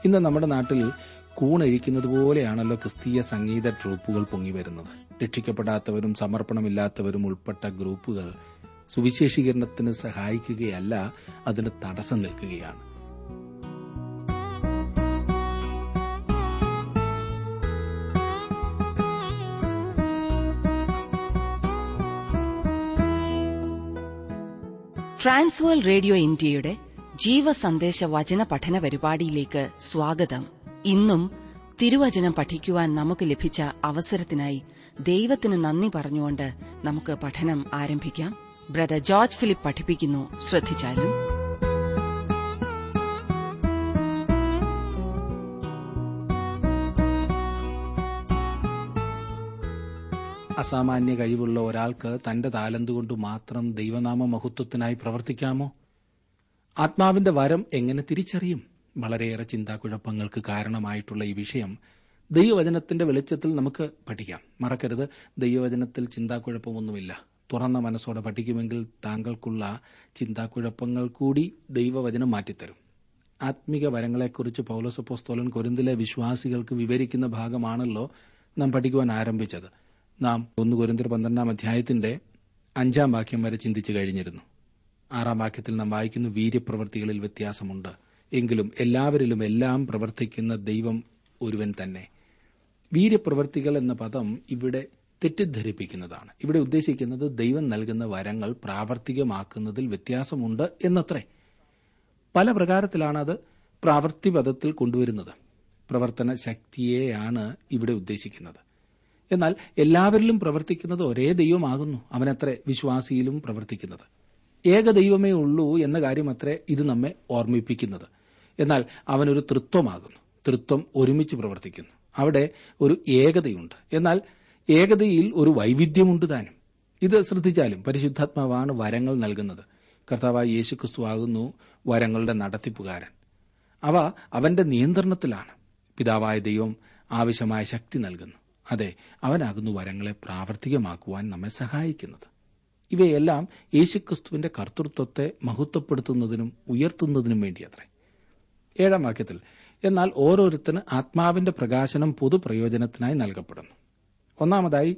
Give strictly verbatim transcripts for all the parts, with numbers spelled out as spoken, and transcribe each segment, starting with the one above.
ഇന്ന് നമ്മുടെ നാട്ടിൽ കൂണഴിക്കുന്നത് പോലെയാണല്ലോ ക്രിസ്തീയ സംഗീത ട്രൂപ്പുകൾ പൊങ്ങി വരുന്നത്. രക്ഷിക്കപ്പെടാത്തവരും സമർപ്പണമില്ലാത്തവരും ഉൾപ്പെട്ട ഗ്രൂപ്പുകൾ സുവിശേഷീകരണത്തിന് സഹായിക്കുകയല്ല, അതിന് തടസ്സം നിൽക്കുകയാണ്. ട്രാൻസ്വേൾ റേഡിയോ ഇന്ത്യയുടെ ജീവസന്ദേശ വചന പഠന പരിപാടിയിലേക്ക് സ്വാഗതം. ഇന്നും തിരുവചനം പഠിക്കുവാൻ നമുക്ക് ലഭിച്ച അവസരത്തിനായി ദൈവത്തിന് നന്ദി പറഞ്ഞുകൊണ്ട് നമുക്ക് പഠനം ആരംഭിക്കാം. ബ്രദർ ജോർജ് ഫിലിപ്പ് പഠിപ്പിക്കുന്നു. ശ്രദ്ധിച്ചാലും. അസാമാന്യ കഴിവുള്ള ഒരാൾക്ക് തന്റെ താലന്തുകൊണ്ട് മാത്രം ദൈവനാമ മഹത്വത്തിനായി പ്രവർത്തിക്കാമോ? ആത്മാവിന്റെ വരം എങ്ങനെ തിരിച്ചറിയും? വളരെയേറെ ചിന്താക്കുഴപ്പങ്ങൾക്ക് കാരണമായിട്ടുള്ള ഈ വിഷയം ദൈവവചനത്തിന്റെ വെളിച്ചത്തിൽ നമുക്ക് പഠിക്കാം. മറക്കരുത്, ദൈവവചനത്തിൽ ചിന്താക്കുഴപ്പമൊന്നുമില്ല. തുറന്ന മനസ്സോടെ പഠിക്കുമെങ്കിൽ താങ്കൾക്കുള്ള ചിന്താക്കുഴപ്പങ്ങൾ കൂടി ദൈവവചനം മാറ്റിത്തരും. ആത്മീക വരങ്ങളെക്കുറിച്ച് പൗലോസ് അപ്പോസ്തലൻ കൊരിന്തിലെ വിശ്വാസികൾക്ക് വിവരിക്കുന്ന ഭാഗമാണല്ലോ നാം പഠിക്കുവാൻ ആരംഭിച്ചത്. നാം ഒന്ന് കൊരിന്ത്യർ പന്ത്രണ്ടാം അധ്യായത്തിന്റെ അഞ്ചാം വാക്യം വരെ ചിന്തിച്ചു കഴിഞ്ഞിരുന്നു. ആറാം വാക്യത്തിൽ നാം വായിക്കുന്നു, വീര്യപ്രവൃത്തികളിൽ വ്യത്യാസമുണ്ട്, എങ്കിലും എല്ലാവരിലും എല്ലാം പ്രവർത്തിക്കുന്ന ദൈവം ഒരുവൻ തന്നെ. വീര്യപ്രവൃത്തികൾ എന്ന പദം ഇവിടെ തെറ്റിദ്ധരിപ്പിക്കുന്നതാണ്. ഇവിടെ ഉദ്ദേശിക്കുന്നത് ദൈവം നൽകുന്ന വരങ്ങൾ പ്രാവർത്തികമാക്കുന്നതിൽ വ്യത്യാസമുണ്ട് എന്നത്രേ. പല പ്രകാരത്തിലാണ് അത് പ്രാവർത്തിപദത്തിൽ കൊണ്ടുവരുന്നത്. പ്രവർത്തന ശക്തിയെയാണ് ഇവിടെ ഉദ്ദേശിക്കുന്നത്. എന്നാൽ എല്ലാവരിലും പ്രവർത്തിക്കുന്നത് ഒരേ ദൈവമാകുന്നു. അവനത്രേ വിശ്വാസിയിലും പ്രവർത്തിക്കുന്നത്. ഏക ദൈവമേ ഉള്ളൂ എന്ന കാര്യമത്രേ ഇത് നമ്മെ ഓർമ്മിപ്പിക്കുന്നത്. എന്നാൽ അവനൊരു തൃത്വമാകുന്നു. തൃത്വം ഒരുമിച്ച് പ്രവർത്തിക്കുന്നു. അവിടെ ഒരു ഏകതയുണ്ട്. എന്നാൽ ഏകതയിൽ ഒരു വൈവിധ്യമുണ്ട് താനും. ഇത് ശ്രദ്ധിച്ചാലും പരിശുദ്ധാത്മാവാണ് വരങ്ങൾ നൽകുന്നത്. കർത്താവായ യേശുക്രിസ്തു ആകുന്നു വരങ്ങളുടെ നടത്തിപ്പുകാരൻ. അവ അവന്റെ നിയന്ത്രണത്തിലാണ്. പിതാവായ ദൈവം ആവശ്യമായ ശക്തി നൽകുന്നു. അതെ, അവനാകുന്നു വരങ്ങളെ പ്രാവർത്തികമാക്കുവാൻ നമ്മെ സഹായിക്കുന്നത്. ഇവയെല്ലാം യേശുക്രിസ്തുവിന്റെ കർത്തൃത്വത്തെ മഹത്വപ്പെടുത്തുന്നതിനും ഉയർത്തുന്നതിനും വേണ്ടിയത്രേ. ഏഴാം വാക്യത്തിൽ, എന്നാൽ ഓരോരുത്തന് ആത്മാവിന്റെ പ്രകാശനം പൊതുപ്രയോജനത്തിനായി നൽകപ്പെടുന്നു. ഒന്നാമതായി,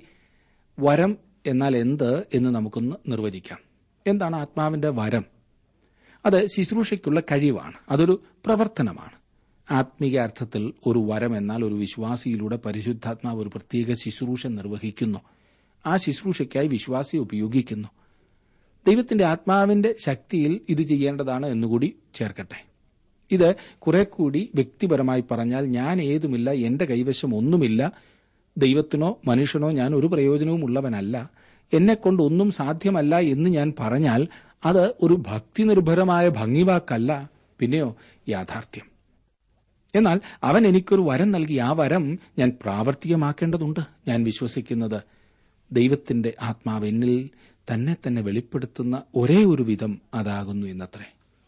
വരം എന്നാൽ എന്ത് എന്ന് നമുക്കൊന്ന് നിർവചിക്കാം. എന്താണ് ആത്മാവിന്റെ വരം? അത് ശുശ്രൂഷയ്ക്കുള്ള കഴിവാണ്. അതൊരു പ്രവർത്തനമാണ്. ആത്മീക അർത്ഥത്തിൽ ഒരു വരം എന്നാൽ ഒരു വിശ്വാസിയിലൂടെ പരിശുദ്ധാത്മാവ് ഒരു പ്രത്യേക ശുശ്രൂഷ നിർവഹിക്കുന്നു. ആ ശുശ്രൂഷയ്ക്കായി വിശ്വാസിയെ ഉപയോഗിക്കുന്നു. ദൈവത്തിന്റെ ആത്മാവിന്റെ ശക്തിയിൽ ഇത് ചെയ്യേണ്ടതാണ് എന്നുകൂടി ചേർക്കട്ടെ. ഇത് കുറെ കൂടി വ്യക്തിപരമായി പറഞ്ഞാൽ, ഞാൻ ഏതുമില്ല, എന്റെ കൈവശം ഒന്നുമില്ല, ദൈവത്തിനോ മനുഷ്യനോ ഞാൻ ഒരു പ്രയോജനവും ഉള്ളവനല്ല, എന്നെക്കൊണ്ട് ഒന്നും സാധ്യമല്ല എന്ന് ഞാൻ പറഞ്ഞാൽ അത് ഒരു ഭക്തി നിർഭരമായ ഭംഗിവാക്കല്ല, പിന്നെയോ യാഥാർത്ഥ്യം. എന്നാൽ അവൻ എനിക്കൊരു വരം നൽകി. ആ വരം ഞാൻ പ്രാവർത്തികമാക്കേണ്ടതുണ്ട്. ഞാൻ വിശ്വസിക്കുന്നത് ദൈവത്തിന്റെ ആത്മാവ് എന്നിൽ തന്നെ തന്നെ വെളിപ്പെടുത്തുന്ന ഒരേ ഒരു വിധം അതാകുന്നു എന്നത്രേ.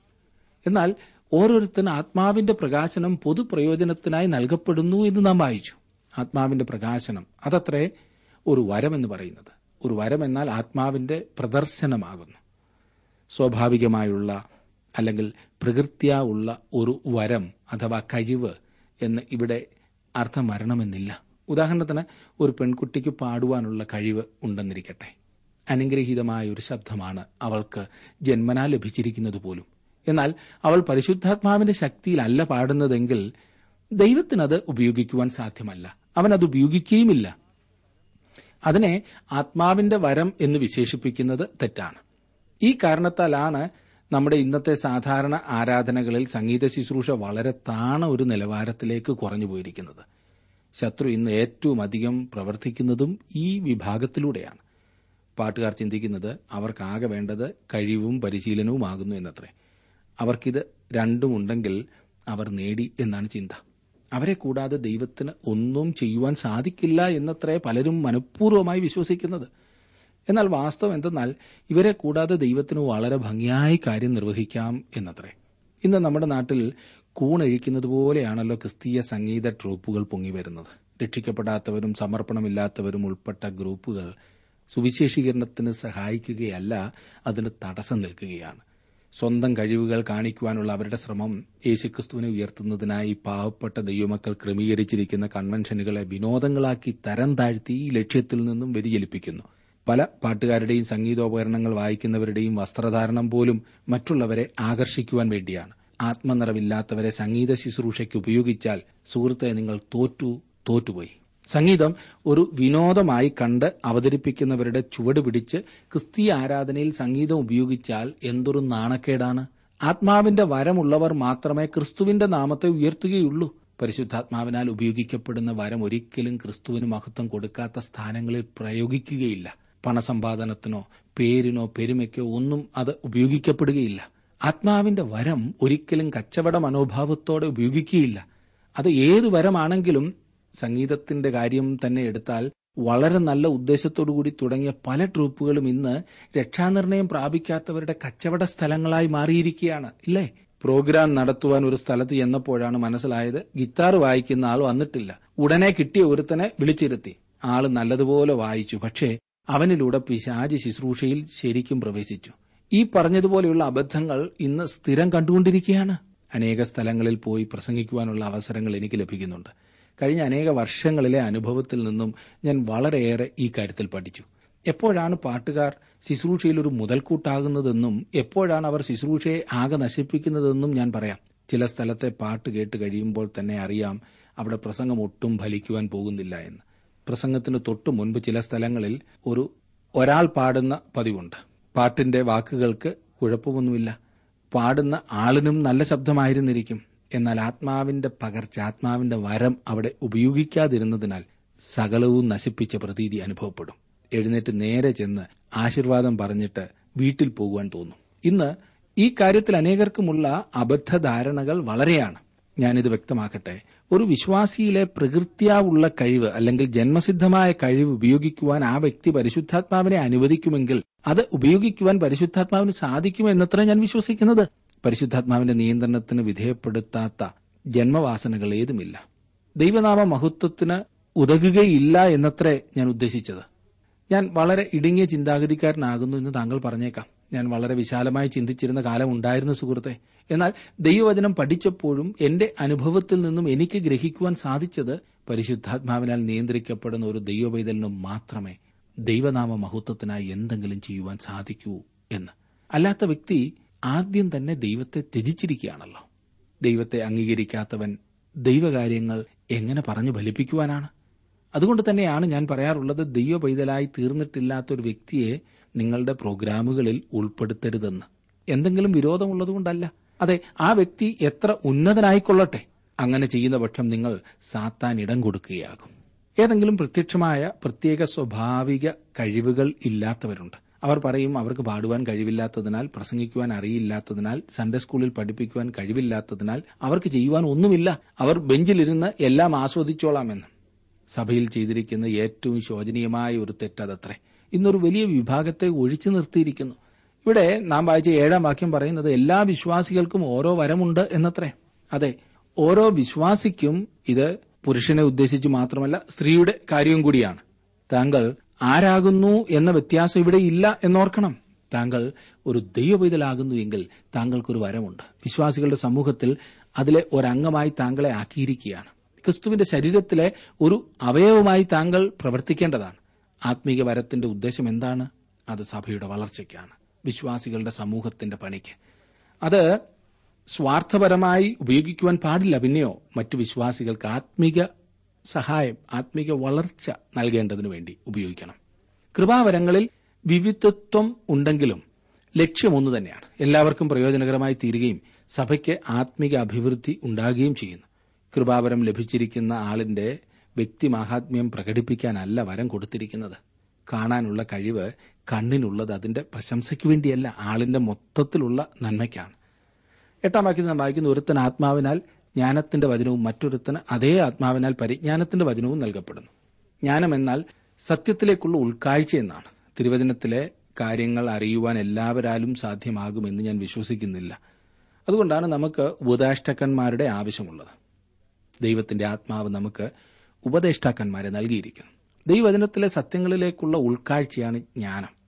എന്നാൽ ഓരോരുത്തരും ആത്മാവിന്റെ പ്രകാശനം പൊതുപ്രയോജനത്തിനായി നൽകപ്പെടുന്നു എന്ന് നാം വായിച്ചു. ആത്മാവിന്റെ പ്രകാശനം അതത്രേ ഒരു വരമെന്ന് പറയുന്നത്. ഒരു വരം എന്നാൽ ആത്മാവിന്റെ പ്രദർശനമാകുന്നു. സ്വാഭാവികമായുള്ള അല്ലെങ്കിൽ പ്രകൃത്യാ ഉള്ള ഒരു വരം അഥവാ കഴിവ് എന്ന് ഇവിടെ അർത്ഥം വരണമെന്നില്ല. ഉദാഹരണത്തിന്, ഒരു പെൺകുട്ടിക്ക് പാടുവാനുള്ള കഴിവ് ഉണ്ടെന്നിരിക്കട്ടെ. അനുഗ്രഹീതമായ ഒരു ശബ്ദമാണ് അവൾക്ക് ജന്മനാ ലഭിച്ചിരിക്കുന്നത് പോലും. എന്നാൽ അവൾ പരിശുദ്ധാത്മാവിന്റെ ശക്തിയിലല്ല പാടുന്നതെങ്കിൽ ദൈവത്തിനത് ഉപയോഗിക്കുവാൻ സാധ്യമല്ല. അവനത് ഉപയോഗിക്കുകയുമില്ല. അതിനെ ആത്മാവിന്റെ വരം എന്ന് വിശേഷിപ്പിക്കുന്നത് തെറ്റാണ്. ഈ കാരണത്താലാണ് നമ്മുടെ ഇന്നത്തെ സാധാരണ ആരാധനകളിൽ സംഗീത ശുശ്രൂഷ വളരെ താണ ഒരു നിലവാരത്തിലേക്ക് കുറഞ്ഞു പോയിരിക്കുന്നത്. ശത്രു ഇന്ന് ഏറ്റവും അധികം പ്രവർത്തിക്കുന്നതും ഈ വിഭാഗത്തിലൂടെയാണ്. പാട്ടുകാർ ചിന്തിക്കുന്നത് അവർക്കാകെ വേണ്ടത് കഴിവും പരിശീലനവുമാകുന്നു എന്നത്രേ. അവർക്കിത് രണ്ടുമുണ്ടെങ്കിൽ അവർ നേടി എന്നാണ് ചിന്ത. അവരെ കൂടാതെ ദൈവത്തിന് ഒന്നും ചെയ്യുവാൻ സാധിക്കില്ല എന്നത്രേ പലരും മനഃപൂർവ്വമായി വിശ്വസിക്കുന്നത്. എന്നാൽ വാസ്തവം എന്തെന്നാൽ ഇവരെ കൂടാതെ ദൈവത്തിന് വളരെ ഭംഗിയായി കാര്യം നിർവഹിക്കാം എന്നത്രേ. ഇന്ന് നമ്മുടെ നാട്ടിൽ കൂണഴിക്കുന്നത് പോലെയാണല്ലോ ക്രിസ്തീയ സംഗീത ട്രൂപ്പുകൾ പൊങ്ങി വരുന്നത്. രക്ഷിക്കപ്പെടാത്തവരും സമർപ്പണമില്ലാത്തവരും ഉൾപ്പെട്ട ഗ്രൂപ്പുകൾ സുവിശേഷീകരണത്തിന് സഹായിക്കുകയല്ല, അതിന് തടസ്സം നിൽക്കുകയാണ്. സ്വന്തം കഴിവുകൾ കാണിക്കുവാനുള്ള അവരുടെ ശ്രമം യേശുക്രിസ്തുവിനെ ഉയർത്തുന്നതിനായി പാവപ്പെട്ട ദൈവമക്കൾ ക്രമീകരിച്ചിരിക്കുന്ന കൺവെൻഷനുകളെ വിനോദങ്ങളാക്കി തരം താഴ്ത്തി ഈ ലക്ഷ്യത്തിൽ നിന്നും വ്യതിചലിപ്പിക്കുന്നു. പല പാട്ടുകാരുടെയും സംഗീതോപകരണങ്ങൾ വായിക്കുന്നവരുടെയും വസ്ത്രധാരണം പോലും മറ്റുള്ളവരെ ആകർഷിക്കുവാൻ വേണ്ടിയാണ്. ആത്മനിറവില്ലാത്തവരെ സംഗീത ശുശ്രൂഷയ്ക്ക് ഉപയോഗിച്ചാൽ സുഹൃത്തെ, നിങ്ങൾ തോറ്റു തോറ്റുപോയി. സംഗീതം ഒരു വിനോദമായി കണ്ട് അവതരിപ്പിക്കുന്നവരുടെ ചുവട് പിടിച്ച് ക്രിസ്തീയ ആരാധനയിൽ സംഗീതം ഉപയോഗിച്ചാൽ എന്തൊരു നാണക്കേടാണ്. ആത്മാവിന്റെ വരമുള്ളവർ മാത്രമേ ക്രിസ്തുവിന്റെ നാമത്തെ ഉയർത്തുകയുള്ളൂ. പരിശുദ്ധാത്മാവിനാൽ ഉപയോഗിക്കപ്പെടുന്ന വരം ഒരിക്കലും ക്രിസ്തുവിന് മഹത്വം കൊടുക്കാത്ത സ്ഥാനങ്ങളിൽ പ്രയോഗിക്കുകയില്ല. പണസമ്പാദനത്തിനോ പേരിനോ പെരുമയ്ക്കോ ഒന്നും അത് ഉപയോഗിക്കപ്പെടുകയില്ല. ആത്മാവിന്റെ വരം ഒരിക്കലും കച്ചവട മനോഭാവത്തോടെ ഉപയോഗിക്കുകയില്ല. അത് ഏതു വരമാണെങ്കിലും, സംഗീതത്തിന്റെ കാര്യം തന്നെ എടുത്താൽ വളരെ നല്ല ഉദ്ദേശത്തോടുകൂടി തുടങ്ങിയ പല ട്രൂപ്പുകളും ഇന്ന് രക്ഷാനിർണയം പ്രാപിക്കാത്തവരുടെ കച്ചവട സ്ഥലങ്ങളായി മാറിയിരിക്കുകയാണ്, ഇല്ലേ? പ്രോഗ്രാം നടത്തുവാൻ ഒരു സ്ഥലത്ത് ചെന്നപ്പോഴാണ് മനസ്സിലായത് ഗിത്താർ വായിക്കുന്ന ആൾ വന്നിട്ടില്ല. ഉടനെ കിട്ടിയ ഒരുത്തനെ വിളിച്ചിരുത്തി. ആള് നല്ലതുപോലെ വായിച്ചു. പക്ഷേ അവനിലൂടെ പിശാച് ശുശ്രൂഷയിൽ ശരിക്കും പ്രവേശിച്ചു. ഈ പറഞ്ഞതുപോലെയുള്ള അബദ്ധങ്ങൾ ഇന്ന് സ്ഥിരം കണ്ടുകൊണ്ടിരിക്കുകയാണ്. അനേക സ്ഥലങ്ങളിൽ പോയി പ്രസംഗിക്കുവാനുള്ള അവസരങ്ങൾ എനിക്ക് ലഭിക്കുന്നുണ്ട്. കഴിഞ്ഞ അനേക വർഷങ്ങളിലെ അനുഭവത്തിൽ നിന്നും ഞാൻ വളരെയേറെ ഈ കാര്യത്തിൽ പഠിച്ചു. എപ്പോഴാണ് പാട്ടുകാർ ശുശ്രൂഷയിൽ ഒരു മുതൽക്കൂട്ടാകുന്നതെന്നും എപ്പോഴാണ് അവർ ശുശ്രൂഷയെ ആകെ നശിപ്പിക്കുന്നതെന്നും ഞാൻ പറയാം. ചില സ്ഥലത്തെ പാട്ട് കേട്ട് കഴിയുമ്പോൾ തന്നെ അറിയാം അവിടെ പ്രസംഗം ഒട്ടും ഫലിക്കുവാൻ പോകുന്നില്ല എന്ന്. പ്രസംഗത്തിന് തൊട്ടു മുൻപ് ചില സ്ഥലങ്ങളിൽ ഒരു ഒരാൾ പാടുന്ന പതിവുണ്ട്. പാട്ടിന്റെ വാക്കുകൾക്ക് കുഴപ്പമൊന്നുമില്ല, പാടുന്ന ആളിനും നല്ല ശബ്ദമായിരുന്നിരിക്കും. എന്നാൽ ആത്മാവിന്റെ പകർച്ച, ആത്മാവിന്റെ വരം അവിടെ ഉപയോഗിക്കാതിരുന്നതിനാൽ സകലവും നശിപ്പിച്ച പ്രതീതി അനുഭവപ്പെടും. എഴുന്നേറ്റ് നേരെ ചെന്ന് ആശീർവാദം പറഞ്ഞിട്ട് വീട്ടിൽ പോകുവാൻ തോന്നും. ഇന്ന് ഈ കാര്യത്തിൽ അനേകർക്കുമുള്ള അബദ്ധധാരണകൾ വളരെയാണ്. ഞാനിത് വ്യക്തമാക്കട്ടെ. ഒരു വിശ്വാസിയിലെ പ്രകൃത്യാവുള്ള കഴിവ് അല്ലെങ്കിൽ ജന്മസിദ്ധമായ കഴിവ് ഉപയോഗിക്കുവാൻ ആ വ്യക്തി പരിശുദ്ധാത്മാവിനെ അനുവദിക്കുമെങ്കിൽ അത് ഉപയോഗിക്കുവാൻ പരിശുദ്ധാത്മാവിന് സാധിക്കുമെന്നത്ര ഞാൻ വിശ്വസിക്കുന്നത്. പരിശുദ്ധാത്മാവിന്റെ നിയന്ത്രണത്തിന് വിധേയപ്പെടുത്താത്ത ജന്മവാസനകൾ ഏതുമില്ല. ദൈവനാമ മഹത്വത്തിന് ഉതകുകയില്ല എന്നത്രേ ഞാൻ ഉദ്ദേശിച്ചത്. ഞാൻ വളരെ ഇടുങ്ങിയ ചിന്താഗതിക്കാരനാകുന്നു എന്ന് താങ്കൾ പറഞ്ഞേക്കാം. ഞാൻ വളരെ വിശാലമായി ചിന്തിച്ചിരുന്ന കാലം ഉണ്ടായിരുന്നു സുഹൃത്തെ. എന്നാൽ ദൈവവചനം പഠിച്ചപ്പോഴും എന്റെ അനുഭവത്തിൽ നിന്നും എനിക്ക് ഗ്രഹിക്കുവാൻ സാധിച്ചത് പരിശുദ്ധാത്മാവിനാൽ നിയന്ത്രിക്കപ്പെടുന്ന ഒരു ദൈവപൈതലിനും മാത്രമേ ദൈവനാമ മഹത്വത്തിനായി എന്തെങ്കിലും ചെയ്യുവാൻ സാധിക്കൂ എന്ന്. അല്ലാത്ത വ്യക്തി ആദ്യം തന്നെ ദൈവത്തെ ത്യജിച്ചിരിക്കുകയാണല്ലോ. ദൈവത്തെ അംഗീകരിക്കാത്തവൻ ദൈവകാര്യങ്ങൾ എങ്ങനെ പറഞ്ഞു ഫലിപ്പിക്കുവാനാണ്? അതുകൊണ്ട് തന്നെയാണ് ഞാൻ പറയാറുള്ളത്, ദൈവ പൈതലായി തീർന്നിട്ടില്ലാത്ത ഒരു വ്യക്തിയെ നിങ്ങളുടെ പ്രോഗ്രാമുകളിൽ ഉൾപ്പെടുത്തരുതെന്ന്. എന്തെങ്കിലും വിരോധമുള്ളതുകൊണ്ടല്ല. അതെ, ആ വ്യക്തി എത്ര ഉന്നതനായിക്കൊള്ളട്ടെ, അങ്ങനെ ചെയ്യുന്ന പക്ഷം നിങ്ങൾ സാത്താൻ ഇടം കൊടുക്കുകയാകും. ഏതെങ്കിലും പ്രത്യക്ഷമായ പ്രത്യേക സ്വാഭാവിക കഴിവുകൾ ഇല്ലാത്തവരുണ്ട്. അവർ പറയും അവർക്ക് പാടുവാൻ കഴിവില്ലാത്തതിനാൽ, പ്രസംഗിക്കുവാൻ അറിയില്ലാത്തതിനാൽ, സൺഡേ സ്കൂളിൽ പഠിപ്പിക്കുവാൻ കഴിവില്ലാത്തതിനാൽ അവർക്ക് ചെയ്യുവാൻ ഒന്നുമില്ല, അവർ ബെഞ്ചിലിരുന്ന് എല്ലാം ആസ്വദിച്ചോളാമെന്ന്. സഭയിൽ ചെയ്തിരിക്കുന്ന ഏറ്റവും ശോചനീയമായ ഒരു തെറ്റതത്രേ. ഇന്നൊരു വലിയ വിഭാഗത്തെ ഒഴിച്ചു നിർത്തിയിരിക്കുന്നു. ഇവിടെ നാം വായിച്ച ഏഴാം വാക്യം പറയുന്നത് എല്ലാ വിശ്വാസികൾക്കും ഓരോ വരമുണ്ട് എന്നത്രേ. അതെ, ഓരോ വിശ്വാസിക്കും. ഇത് പുരുഷനെ ഉദ്ദേശിച്ച് മാത്രമല്ല, സ്ത്രീയുടെ കാര്യവും കൂടിയാണ്. താങ്കൾ ആരാകുന്നു എന്ന വ്യത്യാസം ഇവിടെ ഇല്ല എന്നോർക്കണം. താങ്കൾ ഒരു ദൈവപൈതലാകുന്നു എങ്കിൽ താങ്കൾക്കൊരു വരമുണ്ട്. വിശ്വാസികളുടെ സമൂഹത്തിൽ അതിലെ ഒരംഗമായി താങ്കളെ ആക്കിയിരിക്കുകയാണ്. ക്രിസ്തുവിന്റെ ശരീരത്തിലെ ഒരു അവയവമായി താങ്കൾ പ്രവർത്തിക്കേണ്ടതാണ്. ആത്മീക വരത്തിന്റെ ഉദ്ദേശം എന്താണ്? അത് സഭയുടെ വളർച്ചയ്ക്കാണ്, വിശ്വാസികളുടെ സമൂഹത്തിന്റെ പണിക്ക്. അത് സ്വാർത്ഥപരമായി ഉപയോഗിക്കുവാൻ പാടില്ല. പിന്നെയോ മറ്റു വിശ്വാസികൾക്ക് ആത്മീക സഹായം, ആത്മീക വളർച്ച നൽകേണ്ടതിനു വേണ്ടി ഉപയോഗിക്കണം. കൃപാവരങ്ങളിൽ വിവിധത്വം ഉണ്ടെങ്കിലും ലക്ഷ്യമൊന്നു തന്നെയാണ്. എല്ലാവർക്കും പ്രയോജനകരമായി തീരുകയും സഭയ്ക്ക് ആത്മീക അഭിവൃദ്ധി ഉണ്ടാകുകയും ചെയ്യുന്നു. കൃപാവരം ലഭിച്ചിരിക്കുന്ന ആളിന്റെ വ്യക്തിമാഹാത്മ്യം പ്രകടിപ്പിക്കാനല്ല വരം കൊടുത്തിരിക്കുന്നത്. കാണാനുള്ള കഴിവ് കണ്ണിനുള്ളത് അതിന്റെ പ്രശംസയ്ക്ക് വേണ്ടിയല്ല, ആളിന്റെ മൊത്തത്തിലുള്ള നന്മയ്ക്കാണ്. എട്ടാം വാക്യത്തിൽ നാം വായിക്കുന്ന, ഒരുത്തൻ ആത്മാവിനാൽ ജ്ഞാനത്തിന്റെ വചനവും മറ്റൊരുത്തന് അതേ ആത്മാവിനാൽ പരിജ്ഞാനത്തിന്റെ വചനവും നൽകപ്പെടുന്നു. ജ്ഞാനം എന്നാൽ സത്യത്തിലേക്കുള്ള ഉൾക്കാഴ്ച എന്നാണ്. തിരുവചനത്തിലെ കാര്യങ്ങൾ അറിയുവാൻ എല്ലാവരാലും സാധ്യമാകുമെന്ന് ഞാൻ വിശ്വസിക്കുന്നില്ല. അതുകൊണ്ടാണ് നമുക്ക് ഉപദേഷ്ടാക്കന്മാരുടെ ആവശ്യമുള്ളത്. ദൈവത്തിന്റെ ആത്മാവ് നമുക്ക് ഉപദേഷ്ടാക്കന്മാരെ നൽകിയിരിക്കുന്നു. ദൈവവചനത്തിലെ സത്യങ്ങളിലേക്കുള്ള ഉൾക്കാഴ്ചയാണ് ജ്ഞാനം.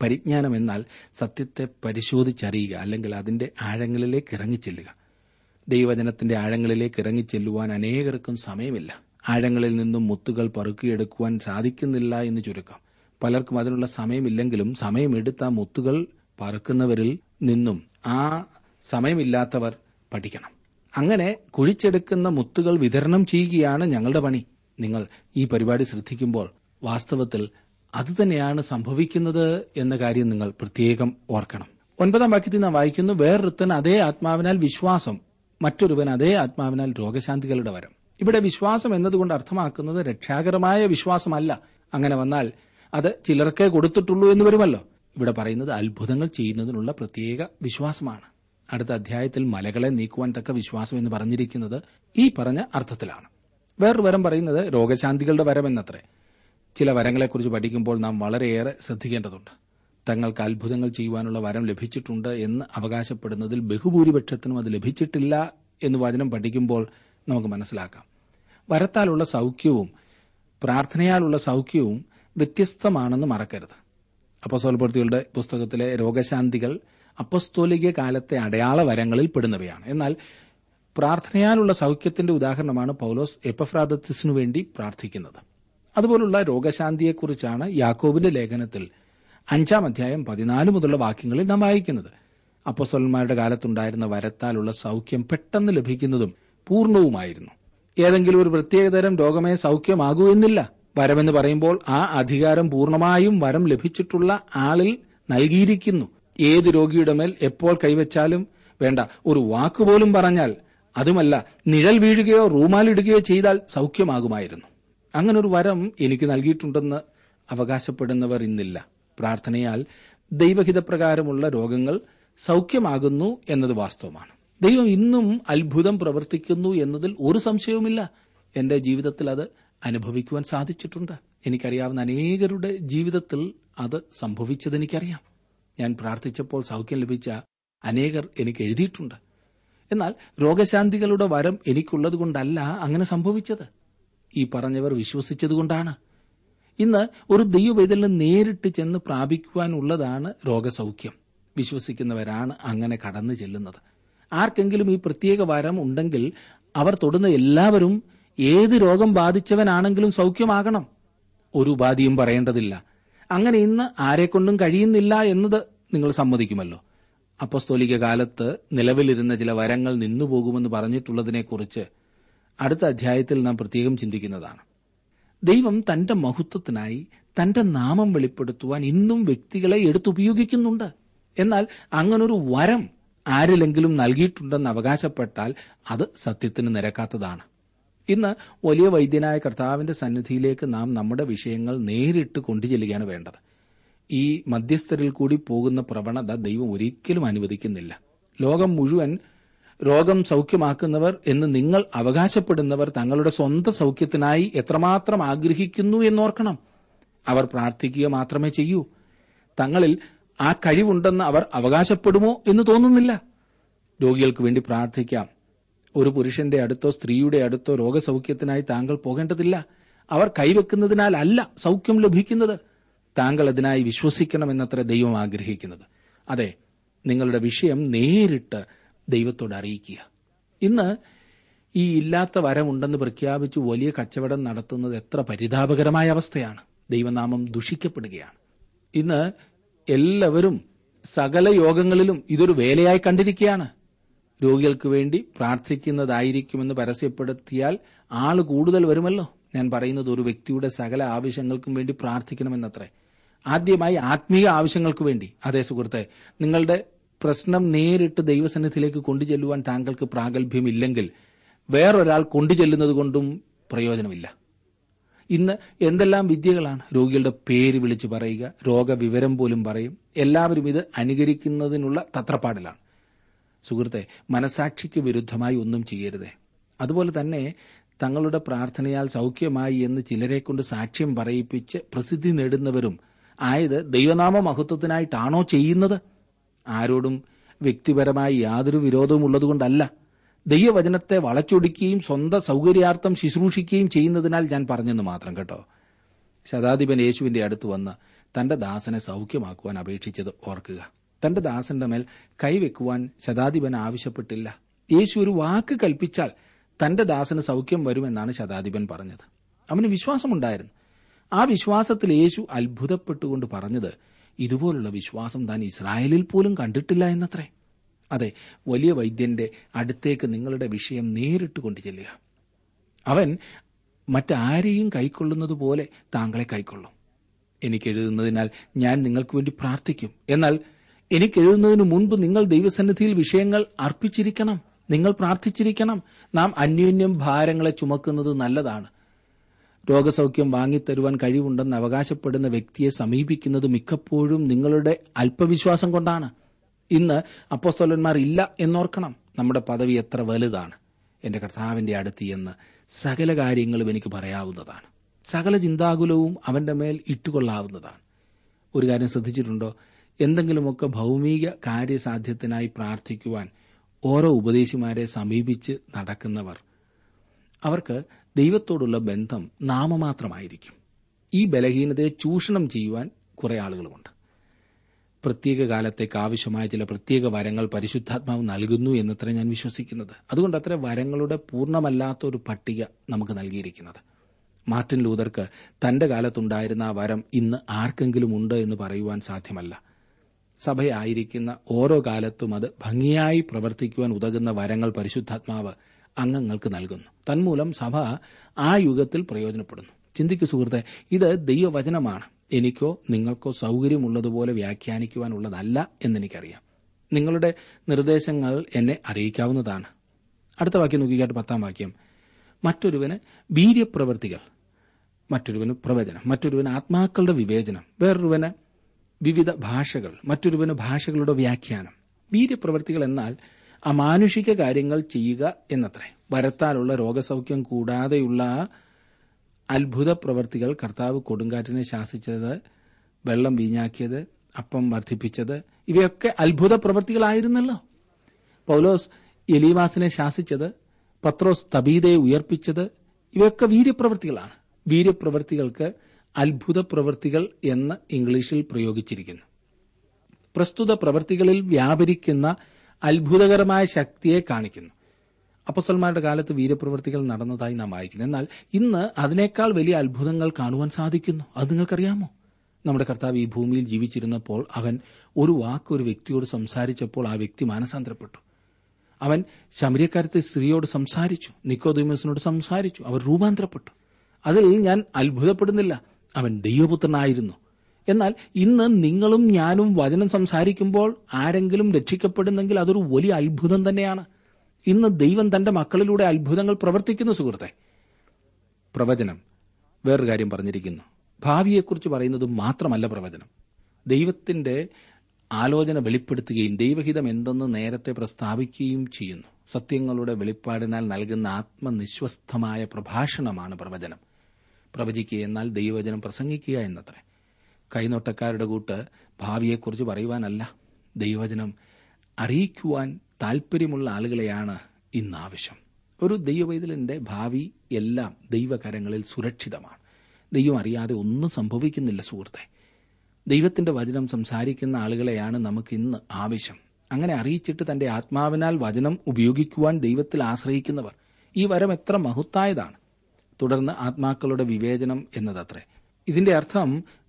പരിജ്ഞാനം എന്നാൽ സത്യത്തെ പരിശോധിച്ചറിയുക, അല്ലെങ്കിൽ അതിന്റെ ആഴങ്ങളിലേക്ക് ഇറങ്ങിച്ചെല്ലുക. ദൈവവചനത്തിന്റെ ആഴങ്ങളിലേക്ക് ഇറങ്ങിച്ചെല്ലുവാൻ അനേകർക്കും സമയമില്ല. ആഴങ്ങളിൽ നിന്നും മുത്തുകൾ പെറുക്കിയെടുക്കുവാൻ സാധിക്കുന്നില്ല എന്ന് ചുരുക്കം. പലർക്കും അതിനുള്ള സമയമില്ലെങ്കിലും സമയമെടുത്ത മുത്തുകൾ പറക്കുന്നവരിൽ നിന്നും ആ സമയമില്ലാത്തവർ പഠിക്കണം. അങ്ങനെ കുഴിച്ചെടുക്കുന്ന മുത്തുകൾ വിതരണം ചെയ്യുകയാണ് ഞങ്ങളുടെ പണി. നിങ്ങൾ ഈ പരിപാടി ശ്രദ്ധിക്കുമ്പോൾ വാസ്തവത്തിൽ അതുതന്നെയാണ് സംഭവിക്കുന്നത് എന്ന കാര്യം നിങ്ങൾ പ്രത്യേകം ഓർക്കണം. ഒൻപതാം വാക്യത്തിൽ നാം വായിക്കുന്നു, വേറൊരുത്തൻ അതേ ആത്മാവിനാൽ വിശ്വാസം, മറ്റൊരുവൻ അതേ ആത്മാവിനാൽ രോഗശാന്തികളുടെ വരം. ഇവിടെ വിശ്വാസം എന്നതുകൊണ്ട് അർത്ഥമാക്കുന്നത് രക്ഷാകരമായ വിശ്വാസമല്ല. അങ്ങനെ വന്നാൽ അത് ചിലർക്കേ കൊടുത്തിട്ടുള്ളൂ എന്ന് വരുമല്ലോ. ഇവിടെ പറയുന്നത് അത്ഭുതങ്ങൾ ചെയ്യുന്നതിനുള്ള പ്രത്യേക വിശ്വാസമാണ്. അടുത്ത അധ്യായത്തിൽ മലകളെ നീക്കുവാൻ തക്ക വിശ്വാസം എന്ന് പറഞ്ഞിരിക്കുന്നത് ഈ പറഞ്ഞ അർത്ഥത്തിലാണ്. വേറൊരു വരം പറയുന്നത് രോഗശാന്തികളുടെ വരം എന്നത്രേ. ചില വരങ്ങളെക്കുറിച്ച് പഠിക്കുമ്പോൾ നാം വളരെയേറെ ശ്രദ്ധിക്കേണ്ടതുണ്ട്. തങ്ങൾക്ക് അത്ഭുതങ്ങൾ ചെയ്യുവാനുള്ള വരം ലഭിച്ചിട്ടുണ്ട് എന്ന് അവകാശപ്പെടുന്നതിൽ ബഹുഭൂരിപക്ഷത്തിനും അത് ലഭിച്ചിട്ടില്ല എന്ന് വചനം പഠിക്കുമ്പോൾ നമുക്ക് മനസ്സിലാക്കാം. വരത്താലുള്ള സൌഖ്യവും പ്രാർത്ഥനയാലുള്ള സൌഖ്യവും വ്യത്യസ്തമാണെന്ന് മറക്കരുത്. അപ്പോസ്തലപ്രവൃത്തികളുടെ പുസ്തകത്തിലെ രോഗശാന്തികൾ അപ്പസ്തോലിക കാലത്തെ അടയാള വരങ്ങളിൽ പെടുന്നവയാണ്. എന്നാൽ പ്രാർത്ഥനയാലുള്ള സൌഖ്യത്തിന്റെ ഉദാഹരണമാണ് പൌലോസ് എപ്പഫ്രാദിത്തുസിനു വേണ്ടി പ്രാർത്ഥിക്കുന്നത്. അതുപോലുള്ള രോഗശാന്തിയെക്കുറിച്ചാണ് യാക്കോബിന്റെ ലേഖനത്തിൽ അഞ്ചാം അധ്യായം പതിനാല് മുതലുള്ള വാക്യങ്ങളിൽ നാം വായിക്കുന്നത്. അപ്പോസ്തലന്മാരുടെ കാലത്തുണ്ടായിരുന്ന വരത്താലുള്ള സൌഖ്യം പെട്ടെന്ന് ലഭിക്കുന്നതും പൂർണ്ണവുമായിരുന്നു. ഏതെങ്കിലും ഒരു പ്രത്യേകതരം രോഗമേ സൌഖ്യമാകൂ എന്നില്ല. വരമെന്ന് പറയുമ്പോൾ ആ അധികാരം പൂർണ്ണമായും വരം ലഭിച്ചിട്ടുള്ള ആളിൽ നൽകിയിരിക്കുന്നു. ഏത് രോഗിയുടെ മേൽ എപ്പോൾ കൈവച്ചാലും വേണ്ട, ഒരു വാക്കുപോലും പറഞ്ഞാൽ, അതുമല്ല നിഴൽ വീഴുകയോ റൂമാലിടുകയോ ചെയ്താൽ സൌഖ്യമാകുമായിരുന്നു. അങ്ങനൊരു വരം എനിക്ക് നൽകിയിട്ടുണ്ടെന്ന് അവകാശപ്പെടുന്നവർ ഇന്നില്ല. പ്രാർത്ഥനയാൽ ദൈവഹിതപ്രകാരമുള്ള രോഗങ്ങൾ സൌഖ്യമാകുന്നു എന്നത് വാസ്തവമാണ്. ദൈവം ഇന്നും അത്ഭുതം പ്രവർത്തിക്കുന്നു എന്നതിൽ ഒരു സംശയവുമില്ല. എന്റെ ജീവിതത്തിൽ അത് അനുഭവിക്കുവാൻ സാധിച്ചിട്ടുണ്ട്. എനിക്കറിയാവുന്ന അനേകരുടെ ജീവിതത്തിൽ അത് സംഭവിച്ചതെനിക്കറിയാം. ഞാൻ പ്രാർത്ഥിച്ചപ്പോൾ സൌഖ്യം ലഭിച്ച അനേകർ എനിക്ക് എഴുതിയിട്ടുണ്ട്. എന്നാൽ രോഗശാന്തികളുടെ വരം എനിക്കുള്ളതുകൊണ്ടല്ല അങ്ങനെ സംഭവിച്ചത്. ഈ പറഞ്ഞവർ വിശ്വസിച്ചതുകൊണ്ടാണ്. ഇന്ന് ഒരു ദൈവവേദന നേരിട്ട് ചെന്ന് പ്രാപിക്കുവാനുള്ളതാണ് രോഗസൌഖ്യം. വിശ്വസിക്കുന്നവരാണ് അങ്ങനെ കടന്നു ചെല്ലുന്നത്. ആർക്കെങ്കിലും ഈ പ്രത്യേക വരം ഉണ്ടെങ്കിൽ അവർ തൊടുന്ന എല്ലാവരും ഏത് രോഗം ബാധിച്ചവനാണെങ്കിലും സൌഖ്യമാകണം. ഒരു ഉപാധിയും പറയേണ്ടതില്ല. അങ്ങനെ ഇന്ന് ആരെക്കൊണ്ടും കഴിയുന്നില്ല എന്നത് നിങ്ങൾ സമ്മതിക്കുമല്ലോ. അപ്പസ്തോലിക കാലത്ത് നിലവിലിരുന്ന ചില വരങ്ങൾ നിന്നുപോകുമെന്ന് പറഞ്ഞിട്ടുള്ളതിനെക്കുറിച്ച് അടുത്ത അധ്യായത്തിൽ നാം പ്രത്യേകം ചിന്തിക്കുന്നതാണ്. ദൈവം തന്റെ മഹത്വത്തിനായി തന്റെ നാമം വെളിപ്പെടുത്തുവാൻ ഇന്നും വ്യക്തികളെ എടുത്തുപയോഗിക്കുന്നുണ്ട്. എന്നാൽ അങ്ങനൊരു വരം ആരിലെങ്കിലും നൽകിയിട്ടുണ്ടെന്ന് അവകാശപ്പെട്ടാൽ അത് സത്യത്തിന് നിരക്കാത്തതാണ്. ഇന്ന് വലിയ വൈദ്യനായ കർത്താവിന്റെ സന്നിധിയിലേക്ക് നാം നമ്മുടെ വിഷയങ്ങൾ നേരിട്ട് കൊണ്ടുചെല്ലുകയാണ് വേണ്ടത്. ഈ മധ്യസ്ഥരിൽ കൂടി പോകുന്ന പ്രവണത ദൈവം ഒരിക്കലും അനുവദിക്കുന്നില്ല. ലോകം മുഴുവൻ രോഗം സൌഖ്യമാക്കുന്നവർ എന്ന് നിങ്ങൾ അവകാശപ്പെടുന്നവർ തങ്ങളുടെ സ്വന്തം സൌഖ്യത്തിനായി എത്രമാത്രം ആഗ്രഹിക്കുന്നു എന്നോർക്കണം. അവർ പ്രാർത്ഥിക്കുക മാത്രമേ ചെയ്യൂ. തങ്ങളിൽ ആ കഴിവുണ്ടെന്ന് അവർ അവകാശപ്പെടുമോ എന്ന് തോന്നുന്നില്ല. രോഗികൾക്ക് വേണ്ടി പ്രാർത്ഥിക്കാം. ഒരു പുരുഷന്റെ അടുത്തോ സ്ത്രീയുടെ അടുത്തോ രോഗസൌഖ്യത്തിനായി താങ്കൾ പോകേണ്ടതില്ല. അവർ കൈവെക്കുന്നതിനാലല്ല സൌഖ്യം ലഭിക്കുന്നത്. താങ്കൾ അതിനായി വിശ്വസിക്കണമെന്നത്ര ദൈവം ആഗ്രഹിക്കുന്നത്. അതെ, നിങ്ങളുടെ വിഷയം നേരിട്ട് ദൈവത്തോട് അറിയിക്കുക. ഇന്ന് ഈ ഇല്ലാത്ത വരമുണ്ടെന്ന് പ്രഖ്യാപിച്ചു വലിയ കച്ചവടം നടത്തുന്നത് എത്ര പരിതാപകരമായ അവസ്ഥയാണ്. ദൈവനാമം ദുഷിക്കപ്പെടുകയാണ്. ഇന്ന് എല്ലാവരും സകല യോഗങ്ങളിലും ഇതൊരു വേലയായി കണ്ടിരിക്കുകയാണ്. രോഗികൾക്ക് വേണ്ടി പ്രാർത്ഥിക്കുന്നതായിരിക്കുമെന്ന് പരസ്യപ്പെടുത്തിയാൽ ആള് കൂടുതൽ വരുമല്ലോ. ഞാൻ പറയുന്നത് ഒരു വ്യക്തിയുടെ സകല ആവശ്യങ്ങൾക്കും വേണ്ടി പ്രാർത്ഥിക്കണമെന്നത്രേ. ആദ്യമായി ആത്മീയ ആവശ്യങ്ങൾക്ക് വേണ്ടി. അതേ സുഹൃത്തെ, നിങ്ങളുടെ പ്രശ്നം നേരിട്ട് ദൈവസന്നിധിയിലേക്ക് കൊണ്ടുചെല്ലുവാൻ താങ്കൾക്ക് പ്രാഗൽഭ്യമില്ലെങ്കിൽ വേറൊരാൾ കൊണ്ടുചെല്ലുന്നതുകൊണ്ടും പ്രയോജനമില്ല. ഇന്ന് എന്തെല്ലാം വിദ്യകളാണ്. രോഗികളുടെ പേര് വിളിച്ചു പറയുക, രോഗവിവരം പോലും പറയും. എല്ലാവരും ഇത് അനുകരിക്കുന്നതിനുള്ള തത്രപ്പാടിലാണ്. സുഹൃത്തെ, മനസാക്ഷിക്ക് വിരുദ്ധമായി ഒന്നും ചെയ്യരുതേ. അതുപോലെ തന്നെ തങ്ങളുടെ പ്രാർത്ഥനയാൽ സൌഖ്യമായി എന്ന് ചിലരെക്കൊണ്ട് സാക്ഷ്യം പറയിപ്പിച്ച് പ്രസിദ്ധി നേടുന്നവരും ആയത് ദൈവനാമ മഹത്വത്തിനായിട്ടാണോ ചെയ്യുന്നത്? ആരോടും വ്യക്തിപരമായി യാതൊരു വിരോധവും ഉള്ളതുകൊണ്ടല്ല. ദൈവവചനത്തെ വളച്ചൊടിക്കുകയും സ്വന്തം സൌകര്യാർത്ഥം ശുശ്രൂഷിക്കുകയും ചെയ്യുന്നതിനാൽ ഞാൻ പറഞ്ഞെന്ന് മാത്രം കേട്ടോ. ശതാധിപൻ യേശുവിന്റെ അടുത്ത് വന്ന് തന്റെ ദാസനെ സൌഖ്യമാക്കുവാൻ അപേക്ഷിച്ചത് ഓർക്കുക. തന്റെ ദാസന്റെ മേൽ കൈവെക്കുവാൻ ശതാധിപൻ ആവശ്യപ്പെട്ടില്ല. യേശു ഒരു വാക്ക് കൽപ്പിച്ചാൽ തന്റെ ദാസന് സൌഖ്യം വരുമെന്നാണ് ശതാധിപൻ പറഞ്ഞത്. അവന് വിശ്വാസമുണ്ടായിരുന്നു. ആ വിശ്വാസത്തിൽ യേശു അത്ഭുതപ്പെട്ടുകൊണ്ട് പറഞ്ഞത്, ഇതുപോലുള്ള വിശ്വാസം താൻ ഇസ്രായേലിൽ പോലും കണ്ടിട്ടില്ല എന്നത്രേ. അതെ, വലിയ വൈദ്യന്റെ അടുത്തേക്ക് നിങ്ങളുടെ വിഷയം നേരിട്ട് കൊണ്ടു ചെല്ലുക. അവൻ മറ്റാരെയും കൈക്കൊള്ളുന്നതുപോലെ താങ്കളെ കൈക്കൊള്ളും. എനിക്കെഴുതുന്നതിനാൽ ഞാൻ നിങ്ങൾക്ക് വേണ്ടി പ്രാർത്ഥിക്കും. എന്നാൽ എനിക്കെഴുതുന്നതിനു മുൻപ് നിങ്ങൾ ദൈവസന്നിധിയിൽ വിഷയങ്ങൾ അർപ്പിച്ചിരിക്കണം, നിങ്ങൾ പ്രാർത്ഥിച്ചിരിക്കണം. നാം അന്യോന്യം ഭാരങ്ങളെ ചുമക്കുന്നത് നല്ലതാണ്. രോഗസൌഖ്യം വാങ്ങിത്തരുവാൻ കഴിവുണ്ടെന്ന് അവകാശപ്പെടുന്ന വ്യക്തിയെ സമീപിക്കുന്നത് മിക്കപ്പോഴും നിങ്ങളുടെ അല്പവിശ്വാസം കൊണ്ടാണ്. ഇന്ന് അപ്പോസ്തലന്മാർ ഇല്ല എന്നോർക്കണം. നമ്മുടെ പദവി എത്ര വലുതാണ്. എന്റെ കർത്താവിന്റെ അടുത്ത് എന്ന് സകല കാര്യങ്ങളും എനിക്ക് പറയാവുന്നതാണ്. സകല ചിന്താകുലവും അവന്റെ മേൽ ഇട്ടുകൊള്ളാവുന്നതാണ്. ഒരു കാര്യം ശ്രദ്ധിച്ചിട്ടുണ്ടോ? എന്തെങ്കിലുമൊക്കെ ഭൌമിക കാര്യസാധ്യത്തിനായി പ്രാർത്ഥിക്കുവാൻ ഓരോ ഉപദേശിമാരെ സമീപിച്ച് നടക്കുന്നവർ, അവർക്ക് ദൈവത്തോടുള്ള ബന്ധം നാമമാത്രമായിരിക്കും. ഈ ബലഹീനതയെ ചൂഷണം ചെയ്യുവാൻ കുറെ ആളുകളുമുണ്ട്. പ്രത്യേക കാലത്തേക്ക് ആവശ്യമായ ചില പ്രത്യേക വരങ്ങൾ പരിശുദ്ധാത്മാവ് നൽകുന്നു എന്നത്ര ഞാൻ വിശ്വസിക്കുന്നത്. അതുകൊണ്ട് അത്ര വരങ്ങളുടെ പൂർണ്ണമല്ലാത്ത ഒരു പട്ടിക നമുക്ക് നൽകിയിരിക്കുന്നത്. മാർട്ടിൻ ലൂതർക്ക് തന്റെ കാലത്തുണ്ടായിരുന്ന ആ വരം ഇന്ന് ആർക്കെങ്കിലും ഉണ്ട് എന്ന് പറയുവാൻ സാധ്യമല്ല. സഭയായിരിക്കുന്ന ഓരോ കാലത്തും അത് ഭംഗിയായി പ്രവർത്തിക്കുവാൻ ഉതകുന്ന വരങ്ങൾ പരിശുദ്ധാത്മാവ് അംഗങ്ങൾക്ക് നൽകുന്നു. തന്മൂലം സഭ ആ യുഗത്തിൽ പ്രയോജനപ്പെടുന്നു. ചിന്തിക്കു സുഹൃത്തെ, ഇത് ദൈവവചനമാണ്. എനിക്കോ നിങ്ങൾക്കോ സൌകര്യമുള്ളതുപോലെ വ്യാഖ്യാനിക്കുവാനുള്ളതല്ല എന്നെനിക്കറിയാം. നിങ്ങളുടെ നിർദ്ദേശങ്ങൾ എന്നെ അറിയിക്കാവുന്നതാണ്. അടുത്ത വാക്യം നോക്കിക്കാട്ട്, പത്താം വാക്യം. മറ്റൊരുവന് വീര്യപ്രവൃത്തികൾ, മറ്റൊരുവന് പ്രവചനം, മറ്റൊരുവന് ആത്മാക്കളുടെ വിവേചനം, വേറൊരുവന് വിവിധ ഭാഷകൾ, മറ്റൊരുവന് ഭാഷകളുടെ വ്യാഖ്യാനം. വീര്യപ്രവൃത്തികൾ എന്നാൽ അമാനുഷിക കാര്യങ്ങൾ ചെയ്യുക എന്നത്രേ. വരത്താലുള്ള രോഗസൌഖ്യം കൂടാതെയുള്ള അത്ഭുത പ്രവൃത്തികൾ, കർത്താവ് കൊടുങ്കാറ്റിനെ ശാസിച്ചത്, വെള്ളം വീഞ്ഞാക്കിയത്, അപ്പം വർദ്ധിപ്പിച്ചത്, ഇവയൊക്കെ അത്ഭുത പ്രവൃത്തികളായിരുന്നല്ലോ. പൌലോസ് എലീമാസിനെ ശാസിച്ചത്, പത്രോസ് തബീതയെ ഉയർപ്പിച്ചത്, ഇവയൊക്കെ വീര്യപ്രവൃത്തികളാണ്. വീര്യപ്രവൃത്തികൾക്ക് അത്ഭുത പ്രവൃത്തികൾ എന്ന് ഇംഗ്ലീഷിൽ പ്രയോഗിച്ചിരിക്കുന്നു. പ്രസ്തുത പ്രവൃത്തികളിൽ വ്യാപരിക്കുന്ന അത്ഭുതകരമായ ശക്തിയെ കാണിക്കുന്നു. അപ്പോസ്തലന്മാരുടെ കാലത്ത് വീര്യപ്രവൃത്തികൾ നടന്നതായി നാം വായിക്കുന്നു. എന്നാൽ ഇന്ന് അതിനേക്കാൾ വലിയ അത്ഭുതങ്ങൾ കാണുവാൻ സാധിക്കുന്നു. അത് നിങ്ങൾക്കറിയാമോ? നമ്മുടെ കർത്താവ് ഈ ഭൂമിയിൽ ജീവിച്ചിരുന്നപ്പോൾ അവൻ ഒരു വാക്ക് ഒരു വ്യക്തിയോട് സംസാരിച്ചപ്പോൾ ആ വ്യക്തി മാനസാന്തരപ്പെട്ടു. അവൻ ശമര്യക്കാരത്തെ സ്ത്രീയോട് സംസാരിച്ചു, നിക്കോദീമോസിനോട് സംസാരിച്ചു, അവർ രൂപാന്തരപ്പെട്ടു. അതിൽ ഞാൻ അത്ഭുതപ്പെടുന്നില്ല, അവൻ ദൈവപുത്രനായിരുന്നു. എന്നാൽ ഇന്ന് നിങ്ങളും ഞാനും വചനം സംസാരിക്കുമ്പോൾ ആരെങ്കിലും രക്ഷിക്കപ്പെടുന്നെങ്കിൽ അതൊരു വലിയ അത്ഭുതം തന്നെയാണ്. ഇന്ന് ദൈവം തന്റെ മക്കളിലൂടെ അത്ഭുതങ്ങൾ പ്രവർത്തിക്കുന്നു. സുഹൃത്തെ, പ്രവചനം വേറൊരു കാര്യം പറഞ്ഞിരിക്കുന്നു. ഭാവിയെക്കുറിച്ച് പറയുന്നത് മാത്രമല്ല പ്രവചനം. ദൈവത്തിന്റെ ആലോചന വെളിപ്പെടുത്തുകയും ദൈവഹിതം എന്തെന്ന് നേരത്തെ പ്രസ്താവിക്കുകയും ചെയ്യുന്നു. സത്യങ്ങളുടെ വെളിപ്പാടിനാൽ നൽകുന്ന ആത്മനിശ്വസ്തമായ പ്രഭാഷണമാണ് പ്രവചനം. പ്രവചിക്കുക എന്നാൽ ദൈവവചനം പ്രസംഗിക്കുക എന്നത്രേ. കൈനോട്ടക്കാരുടെ കൂട്ട് ഭാവിയെക്കുറിച്ച് പറയുവാനല്ല, ദൈവവചനം അറിയിക്കുവാൻ താൽപര്യമുള്ള ആളുകളെയാണ് ഇന്ന് ആവശ്യം. ഒരു ദൈവവൈതലിന്റെ ഭാവി എല്ലാം ദൈവകരങ്ങളിൽ സുരക്ഷിതമാണ്. ദൈവം അറിയാതെ ഒന്നും സംഭവിക്കുന്നില്ല സുഹൃത്തെ. ദൈവത്തിന്റെ വചനം സംസാരിക്കുന്ന ആളുകളെയാണ് നമുക്ക് ഇന്ന് ആവശ്യം. അങ്ങനെ അറിയിച്ചിട്ട് തന്റെ ആത്മാവിനാൽ വചനം ഉപയോഗിക്കുവാൻ ദൈവത്തിൽ ആശ്രയിക്കുന്നവർ. ഈ വരം എത്ര മഹത്തായതാണ്. തുടർന്ന് ആത്മാക്കളുടെ വിവേചനം എന്നതത്രേ. ഇതിന്റെ അർത്ഥം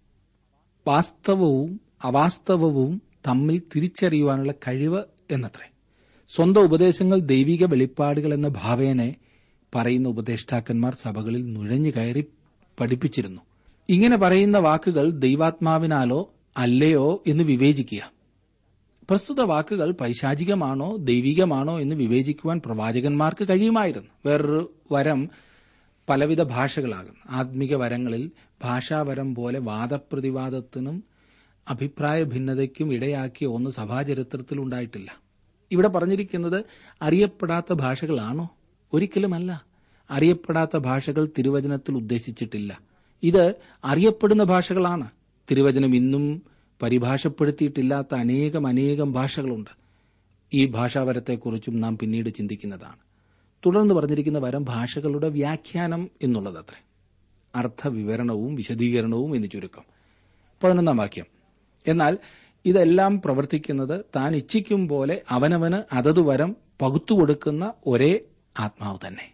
വാസ്തവവും അവാസ്തവവും തമ്മിൽ തിരിച്ചറിയുവാനുള്ള കഴിവ് എന്നത്രേ. സ്വന്തം ഉപദേശങ്ങൾ ദൈവിക വെളിപ്പാടുകൾ എന്ന ഭാവേനെ പറയുന്ന ഉപദേഷ്ടാക്കന്മാർ സഭകളിൽ നുഴഞ്ഞു കയറി പഠിപ്പിച്ചിരുന്നു. ഇങ്ങനെ പറയുന്ന വാക്കുകൾ ദൈവാത്മാവിനാലോ അല്ലയോ എന്ന് വിവേചിക്കുക. പ്രസ്തുത വാക്കുകൾ പൈശാചികമാണോ ദൈവികമാണോ എന്ന് വിവേചിക്കുവാൻ പ്രവാചകന്മാർക്ക് കഴിയുമായിരുന്നു. വേറൊരു വരം പലവിധ ഭാഷകളാകും. ആത്മിക വരങ്ങളിൽ ഭാഷാവരം പോലെ വാദപ്രതിവാദത്തിനും അഭിപ്രായ ഭിന്നതയ്ക്കും ഇടയാക്കിയ ഒന്ന് സഭാചരിത്രത്തിൽ ഉണ്ടായിട്ടില്ല. ഇവിടെ പറഞ്ഞിരിക്കുന്നത് അറിയപ്പെടാത്ത ഭാഷകളാണോ? ഒരിക്കലുമല്ല. അറിയപ്പെടാത്ത ഭാഷകൾ തിരുവചനത്തിൽ ഉദ്ദേശിച്ചിട്ടില്ല. ഇത് അറിയപ്പെടുന്ന ഭാഷകളാണ്. തിരുവചനം ഇന്നും പരിഭാഷപ്പെടുത്തിയിട്ടില്ലാത്ത അനേകം അനേകം ഭാഷകളുണ്ട്. ഈ ഭാഷാവരത്തെക്കുറിച്ചും നാം പിന്നീട് ചിന്തിക്കുന്നതാണ്. തുടർന്ന് പറഞ്ഞിരിക്കുന്ന വരം ഭാഷകളുടെ വ്യാഖ്യാനം എന്നുള്ളതത്രേ. അർത്ഥവിവരണവും വിശദീകരണവും എന്ന് ചുരുക്കം. പതിനൊന്നാം വാക്യം. എന്നാൽ ഇതെല്ലാം പ്രവർത്തിക്കുന്നത് താൻ ഇച്ഛിക്കും പോലെ അവനവന് അതത് വരം പകുത്തുകൊടുക്കുന്ന ഒരേ ആത്മാവ് തന്നെ.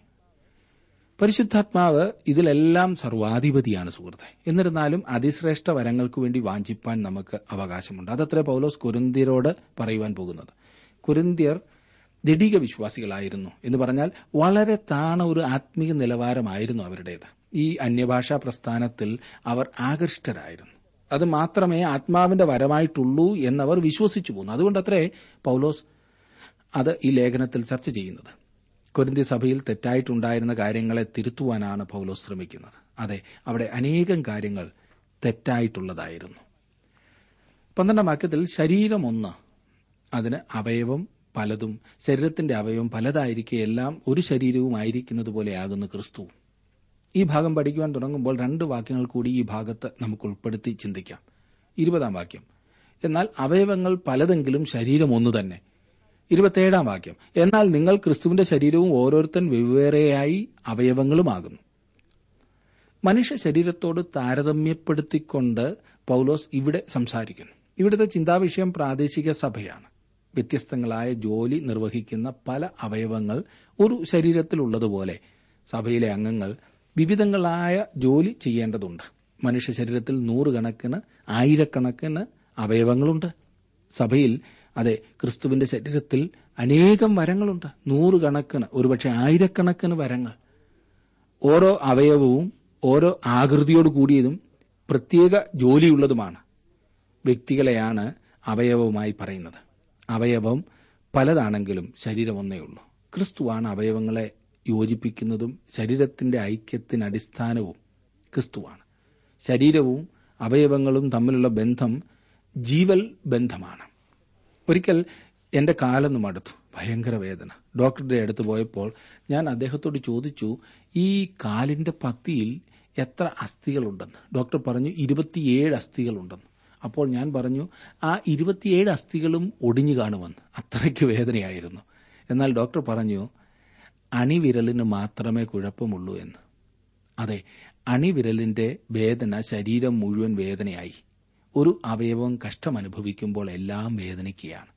പരിശുദ്ധാത്മാവ് ഇതിലെല്ലാം സർവാധിപതിയാണ് സുഹൃത്തെ. എന്നിരുന്നാലും അതിശ്രേഷ്ഠ വരങ്ങൾക്ക് വേണ്ടി വാഞ്ചിപ്പാൻ നമുക്ക് അവകാശമുണ്ട്. അതത്രേ പൗലോസ് കൊരിന്ത്യരോട് പറയുവാൻ പോകുന്നത്. കൊരിന്ത്യർ ദൃഢീക വിശ്വാസികളായിരുന്നു എന്ന് പറഞ്ഞാൽ വളരെ താണ ഒരു ആത്മീയ നിലവാരമായിരുന്നു അവരുടേത്. ഈ അന്യഭാഷാ പ്രസ്ഥാനത്തിൽ അവർ ആകൃഷ്ടരായിരുന്നു. അത് മാത്രമേ ആത്മാവിന്റെ വരമായിട്ടുള്ളൂ എന്നവർ വിശ്വസിച്ചു പോന്നു. അതുകൊണ്ടത്രേ പൗലോസ് അത് ഈ ലേഖനത്തിൽ ചർച്ച ചെയ്യുന്നത്. കൊരിന്ത്യ സഭയിൽ തെറ്റായിട്ടുണ്ടായിരുന്ന കാര്യങ്ങളെ തിരുത്തുവാനാണ് പൗലോസ് ശ്രമിക്കുന്നത്. അതെ, അവിടെ അനേകം കാര്യങ്ങൾ തെറ്റായിട്ടുള്ളതായിരുന്നു. പന്ത്രണ്ടാം വാക്യത്തിൽ ശരീരം ഒന്ന്, അതിന് അവയവം പലതും, ശരീരത്തിന്റെ അവയവം പലതായിരിക്കെ എല്ലാം ഒരു ശരീരവുമായിരിക്കുന്നത് പോലെയാകുന്നു ക്രിസ്തു. ഈ ഭാഗം പഠിക്കുവാൻ തുടങ്ങുമ്പോൾ രണ്ട് വാക്യങ്ങൾ കൂടി ഈ ഭാഗത്ത് നമുക്ക് ഉൾപ്പെടുത്തി ചിന്തിക്കാം. ഇരുപതാം വാക്യം, എന്നാൽ അവയവങ്ങൾ പലതെങ്കിലും ശരീരം ഒന്നു തന്നെ. ഇരുപത്തിയേഴാം വാക്യം, എന്നാൽ നിങ്ങൾ ക്രിസ്തുവിന്റെ ശരീരവും ഓരോരുത്തൻ വെവ്വേറെയായി അവയവങ്ങളുമാകുന്നു. മനുഷ്യ ശരീരത്തോട് താരതമ്യപ്പെടുത്തിക്കൊണ്ട് പൗലോസ് ഇവിടെ സംസാരിക്കുന്നു. ഇവിടുത്തെ ചിന്താവിഷയം പ്രാദേശിക സഭയാണ്. വ്യത്യസ്തങ്ങളായ ജോലി നിർവഹിക്കുന്ന പല അവയവങ്ങൾ ഒരു ശരീരത്തിലുള്ളതുപോലെ സഭയിലെ അംഗങ്ങൾ വിവിധങ്ങളായ ജോലി ചെയ്യേണ്ടതുണ്ട്. മനുഷ്യ ശരീരത്തിൽ നൂറുകണക്കിന് ആയിരക്കണക്കിന് അവയവങ്ങളുണ്ട്. സഭയിൽ അതെ, ക്രിസ്തുവിന്റെ ശരീരത്തിൽ അനേകം വരങ്ങളുണ്ട്. നൂറുകണക്കിന്, ഒരുപക്ഷെ ആയിരക്കണക്കിന് വരങ്ങൾ. ഓരോ അവയവവും ഓരോ ആകൃതിയോട് കൂടിയതും പ്രത്യേക ജോലിയുള്ളതുമാണ്. വ്യക്തികളെയാണ് അവയവമായി പറയുന്നത്. അവയവം പലതാണെങ്കിലും ശരീരം ഒന്നേ ഉള്ളൂ. ക്രിസ്തുവാണ് അവയവങ്ങളെ യോജിപ്പിക്കുന്നതും ശരീരത്തിന്റെ ഐക്യത്തിന് അടിസ്ഥാനവും ക്രിസ്തുവാണ്. ശരീരവും അവയവങ്ങളും തമ്മിലുള്ള ബന്ധം ജീവൽ ബന്ധമാണ്. ഒരിക്കൽ എന്റെ കാലൊന്ന് മടുത്തു, ഭയങ്കര വേദന. ഡോക്ടറുടെ അടുത്ത് പോയപ്പോൾ ഞാൻ അദ്ദേഹത്തോട് ചോദിച്ചു, ഈ കാലിന്റെ പത്തിയിൽ എത്ര അസ്ഥികളുണ്ടെന്ന്. ഡോക്ടർ പറഞ്ഞു ഇരുപത്തിയേഴ് അസ്ഥികളുണ്ടെന്ന്. അപ്പോൾ ഞാൻ പറഞ്ഞു, ആ ഇരുപത്തിയേഴ് അസ്ഥികളും ഒടിഞ്ഞു കാണുമെന്ന്. അത്രയ്ക്ക് വേദനയായിരുന്നു. എന്നാൽ ഡോക്ടർ പറഞ്ഞു, അണിവിരലിന് മാത്രമേ കുഴപ്പമുള്ളൂ എന്ന്. അതെ, അണിവിരലിന്റെ വേദന ശരീരം മുഴുവൻ വേദനയായി. ഒരു അവയവം കഷ്ടമനുഭവിക്കുമ്പോൾ എല്ലാം വേദനിക്കുകയാണ്.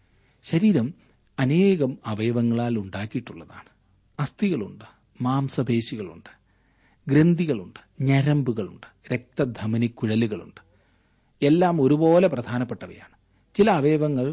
ശരീരം അനേകം അവയവങ്ങളാൽ ഉണ്ടാക്കിയിട്ടുള്ളതാണ്. അസ്ഥികളുണ്ട്, മാംസപേശികളുണ്ട്, ഗ്രന്ഥികളുണ്ട്, ഞരമ്പുകളുണ്ട്, രക്തധമനിക്കുഴലുകളുണ്ട്. എല്ലാം ഒരുപോലെ പ്രധാനപ്പെട്ടവയാണ്. ചില അവയവങ്ങൾ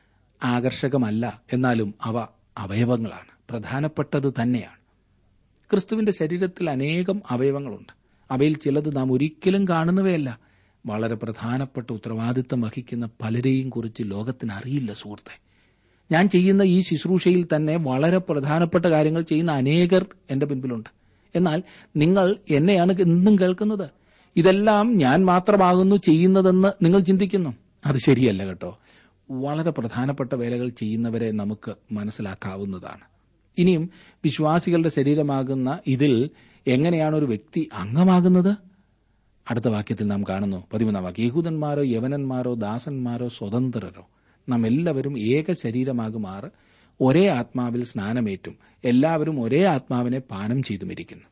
ആകർഷകമല്ല, എന്നാലും അവ അവയവങ്ങളാണ്, പ്രധാനപ്പെട്ടത് തന്നെയാണ്. ക്രിസ്തുവിന്റെ ശരീരത്തിൽ അനേകം അവയവങ്ങളുണ്ട്. അവയിൽ ചിലത് നാം ഒരിക്കലും കാണുന്നവയല്ല. വളരെ പ്രധാനപ്പെട്ട ഉത്തരവാദിത്തം വഹിക്കുന്ന പലരെയും കുറിച്ച് ലോകത്തിന് അറിയില്ല സുഹൃത്തെ. ഞാൻ ചെയ്യുന്ന ഈ ശുശ്രൂഷയിൽ തന്നെ വളരെ പ്രധാനപ്പെട്ട കാര്യങ്ങൾ ചെയ്യുന്ന അനേകർ എന്റെ പിൻപിലുണ്ട്. എന്നാൽ നിങ്ങൾ എന്നെയാണ് എന്നും കേൾക്കുന്നത്. ഇതെല്ലാം ഞാൻ മാത്രമാകുന്നു ചെയ്യുന്നതെന്ന് നിങ്ങൾ ചിന്തിക്കുന്നു. അത് ശരിയല്ല കേട്ടോ. വളരെ പ്രധാനപ്പെട്ട വേലകൾ ചെയ്യുന്നവരെ നമുക്ക് മനസ്സിലാക്കാവുന്നതാണ്. ഇനിയും വിശ്വാസികളുടെ ശരീരമാകുന്ന ഇതിൽ എങ്ങനെയാണ് ഒരു വ്യക്തി അംഗമാകുന്നത്? അടുത്ത വാക്യത്തിൽ നാം കാണുന്നു, പതിമൂന്നാം വാക്യം, യഹൂദന്മാരോ യവനന്മാരോ ദാസന്മാരോ സ്വതന്ത്രരോ നാം എല്ലാവരും ഏക ശരീരമാകുമാറ് ഒരേ ആത്മാവിൽ സ്നാനമേറ്റും എല്ലാവരും ഒരേ ആത്മാവിനെ പാനം ചെയ്തുമിരിക്കുന്നു.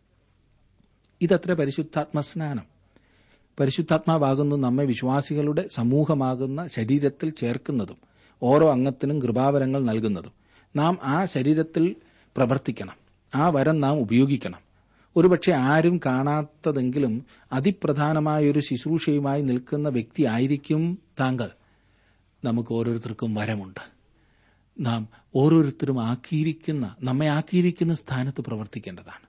ഇതത്ര പരിശുദ്ധാത്മ സ്നാനം. പരിശുദ്ധാത്മാവാകുന്നു നമ്മെ വിശ്വാസികളുടെ സമൂഹമാകുന്ന ശരീരത്തിൽ ചേർക്കുന്നതും ഓരോ അംഗത്തിനും കൃപാവരങ്ങൾ നൽകുന്നതും. നാം ആ ശരീരത്തിൽ പ്രവർത്തിക്കണം. ആ വരം നാം ഉപയോഗിക്കണം. ഒരുപക്ഷെ ആരും കാണാത്തതെങ്കിലും അതിപ്രധാനമായൊരു ശുശ്രൂഷയുമായി നിൽക്കുന്ന വ്യക്തിയായിരിക്കും താങ്കൾ. നമുക്ക് ഓരോരുത്തർക്കും വരമുണ്ട്. നാം ഓരോരുത്തരും ആക്കിയിരിക്കുന്ന നമ്മെ ആക്കിയിരിക്കുന്ന സ്ഥാനത്ത് പ്രവർത്തിക്കേണ്ടതാണ്.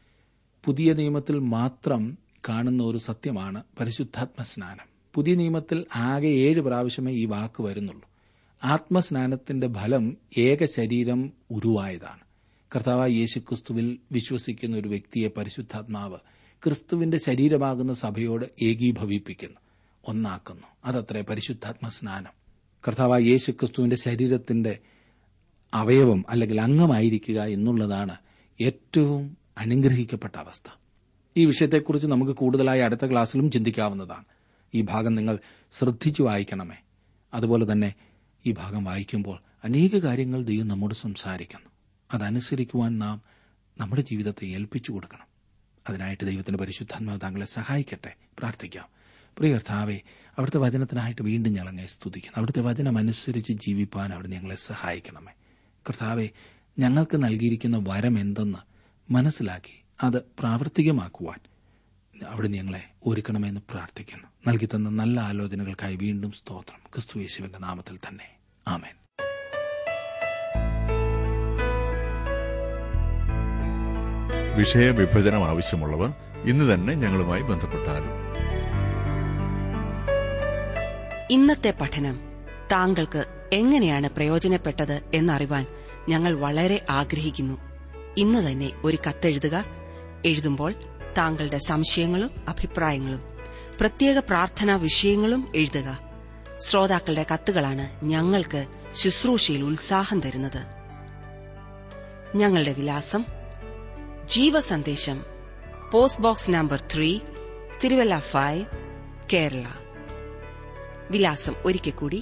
പുതിയ നിയമത്തിൽ മാത്രം കാണുന്ന ഒരു സത്യമാണ് പരിശുദ്ധാത്മ സ്നാനം. പുതിയ നിയമത്തിൽ ആകെ ഏഴ് പ്രാവശ്യമേ ഈ വാക്ക് വരുന്നുള്ളൂ. ആത്മസ്നാനത്തിന്റെ ഫലം ഏക ശരീരം ഉരുവായതാണ്. കർത്താവായ യേശുക്രിസ്തുവിൽ വിശ്വസിക്കുന്ന ഒരു വ്യക്തിയെ പരിശുദ്ധാത്മാവ് ക്രിസ്തുവിന്റെ ശരീരമാകുന്ന സഭയോട് ഏകീഭവിപ്പിക്കുന്നു, ഒന്നാക്കുന്നു. അതത്രേ പരിശുദ്ധാത്മ സ്നാനം. കർത്താവായ യേശുക്രിസ്തുവിന്റെ ശരീരത്തിന്റെ അവയവം അല്ലെങ്കിൽ അംഗമായിരിക്കുക എന്നുള്ളതാണ് ഏറ്റവും അനുഗ്രഹിക്കപ്പെട്ട അവസ്ഥ. ഈ വിഷയത്തെക്കുറിച്ച് നമുക്ക് കൂടുതലായി അടുത്ത ക്ലാസ്സിലും ചിന്തിക്കാവുന്നതാണ്. ഈ ഭാഗം നിങ്ങൾ ശ്രദ്ധിച്ചു വായിക്കണമേ. അതുപോലെ തന്നെ ഈ ഭാഗം വായിക്കുമ്പോൾ അനേക കാര്യങ്ങൾ ദൈവം നമ്മോട് സംസാരിക്കുന്നു. അതനുസരിക്കുവാൻ നാം നമ്മുടെ ജീവിതത്തെ ഏൽപ്പിച്ചു കൊടുക്കണം. അതിനായിട്ട് ദൈവത്തിന്റെ പരിശുദ്ധാത്മാവ് താങ്കളെ സഹായിക്കട്ടെ. പ്രാർത്ഥിക്കാം. പ്രിയ കർത്താവേ, അവിടുത്തെ വചനത്തിനായിട്ട് വീണ്ടും ഞങ്ങളങ്ങെ സ്തുതിക്കുന്നു. അവിടുത്തെ വചനമനുസരിച്ച് ജീവിപ്പാൻ അവിടെ ഞങ്ങളെ സഹായിക്കണമേ. കർത്താവെ, ഞങ്ങൾക്ക് നൽകിയിരിക്കുന്ന വരം എന്തെന്ന് മനസ്സിലാക്കി അത് പ്രാവർത്തികമാക്കുവാൻ അവിടെ ഞങ്ങളെ ഒരുക്കണമെന്ന് പ്രാർത്ഥിക്കുന്നു. നൽകി തന്ന നല്ല ആലോചനകൾക്കായി വീണ്ടും സ്തോത്രം. ക്രിസ്തു യേശുവിന്റെ നാമത്തിൽ തന്നെ, ആമേൻ. വിഷയവിഭജനം ആവശ്യമുള്ളവർ ഇന്ന് തന്നെ ഞങ്ങളുമായി ബന്ധപ്പെട്ടാലും. ഇന്നത്തെ പഠനം താങ്കൾക്ക് എങ്ങനെയാണ് പ്രയോജനപ്പെട്ടത് എന്നറിവാൻ ഞങ്ങൾ വളരെ ആഗ്രഹിക്കുന്നു. ഇന്ന് തന്നെ ഒരു കത്തെഴുതുക. എഴുതുമ്പോൾ താങ്കളുടെ സംശയങ്ങളും അഭിപ്രായങ്ങളും പ്രത്യേക പ്രാർത്ഥനാ വിഷയങ്ങളും എഴുതുക. ശ്രോതാക്കളുടെ കത്തുകളാണ് ഞങ്ങൾക്ക് ശുശ്രൂഷയിൽ ഉത്സാഹം തരുന്നത്. ഞങ്ങളുടെ വിലാസം: Jeevasandesham, post box number three, Thiruvalla five, Kerala. വിലാസം ഒരിക്കൽ കൂടി: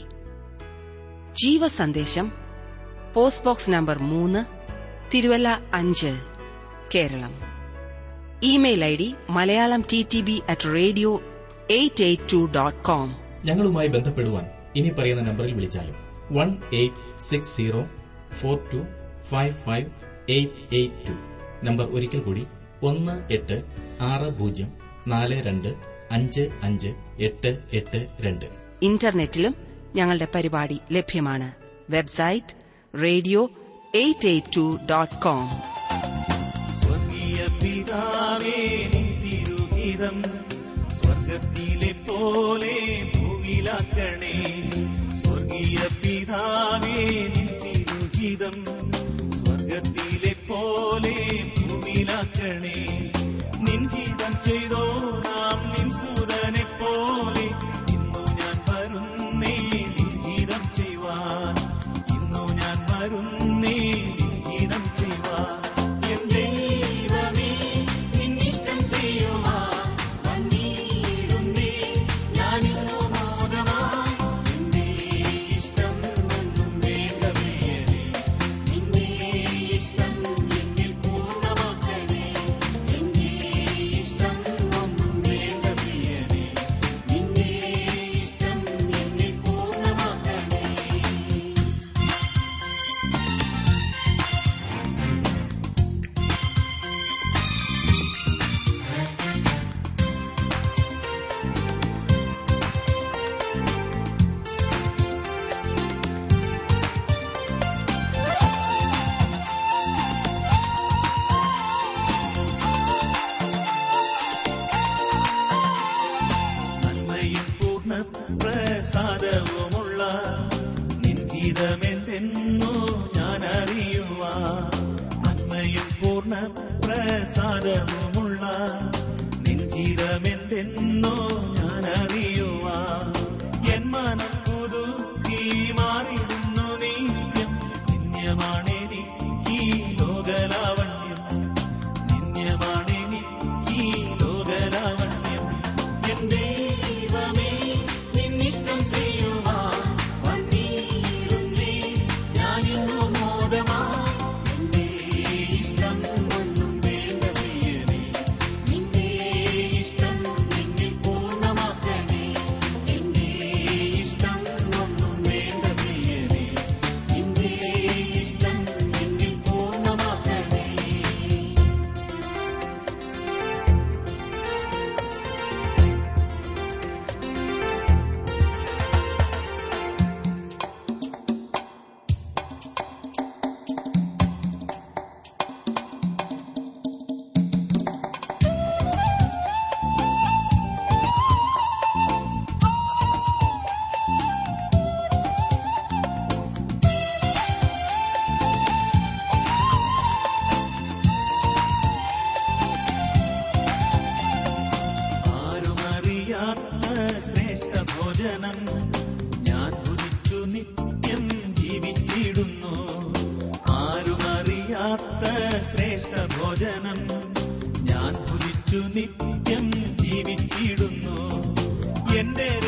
ജീവസന്ദേശം, പോസ്റ്റ് ബോക്സ് നമ്പർ മൂന്ന്, തിരുവല്ല അഞ്ച്, Keralam. Email I D Malayalam T T B at radio eight eight two dot com. ഞങ്ങളുമായി ബന്ധപ്പെടുവാൻ ഇനി പറയുന്ന നമ്പറിൽ വിളിച്ചാലും one eight six zero four two five five eight eight two. നമ്പർ ഒരിക്കൽ കൂടി: ഒന്ന് എട്ട് ആറ് പൂജ്യം നാല് രണ്ട് അഞ്ച് അഞ്ച് എട്ട് എട്ട് രണ്ട്. ഇന്റർനെറ്റിലും ഞങ്ങളുടെ പരിപാടി ലഭ്യമാണ്. Website radio eight eight two dot com. സ്വർഗീയ പിതാവേ, നിൻ തിരുഹിതം സ്വർഗത്തിലെ പോലെ ഭൂവിലാക്കണേ. സ്വർഗീയ പിതാവേ, നിൻ തിരുഹിതം സ്വർഗത്തിലെ പോലെ ഭൂവിലാക്കണേ. നിൻ ഹിതം ചെയ്തോ നാം നിൻ സുതനെ പോലെ. ഇന്നു ഞാൻ വരുന്നേ നിൻ ഹിതം ചെയ്യുവാൻ. ഇന്നു ഞാൻ വരുന്നേ നിൻ ഹിതം ചെയ്യുവാൻ. എൻ ദൈവമേ, നിന്നിഷ്ടം ചെയ്യുവാൻ വന്നിടുന്നേ ഞാനിന്നു മോദമായി. നിന്റെ ഇഷ്ടം ഒന്നും വേണ്ടമേ. നിന്റെ ഇഷ്ടം എന്നിൽ പൂർണ്ണമാക്കണേ. നിന്റെ ഇഷ്ടം ഒന്നും വേണ്ടമേ. നിന്റെ ഇഷ്ടം എന്നിൽ പൂർണ്ണമാക്കണേ. നന്മയും പൂർണ്ണ പ്രസാദവുമുള്ള നിൻ ഗീതമെന്തെന്നോ ഞാൻ അറിയുവാ. നന്മയും പൂർണ്ണ പ്രസാദവുമുള്ള നിൻ ഗീതമെന്തെന്നോ ഞാൻ അറിയുവാ. എൻ മനം പുതുക്കി മാറിടുന്നു നിത്യം. നിന്യമാണെനിക്ക് ലോകലാവണ്യം. നിന്യമാണെനിക്ക് ലോകലാവണ്യം. എൻ ദൈവമേ, നിന്നിഷ്ടം ചെയ്യുവാൻ വന്നിടുന്നേ ഞാനിന്നു മോദമായി. നിന്റെ ഇഷ്ടം ഒന്നും വേണ്ടമേ. നിന്റെ ഇഷ്ടം എന്നിൽ പൂർണ്ണമാക്കണേ. നിന്റെ ഇഷ്ടം ഒന്നും വേണ്ടമേ. നിന്റെ ഇഷ്ടം എന്നിൽ പൂർണ്ണമാക്കണേ. ആരുമറിയാത്ത ശ്രേഷ്ഠ ഭോജനം ഞാൻ ഭുജിച്ചു നിത്യം ജീവിച്ചിടുന്നു. ആരുമറിയാത്ത ശ്രേഷ്ഠ ഭോജനം ഞാൻ ഭുജിച്ചു നിത്യം ജീവിച്ചിടുന്നു. എന്റെ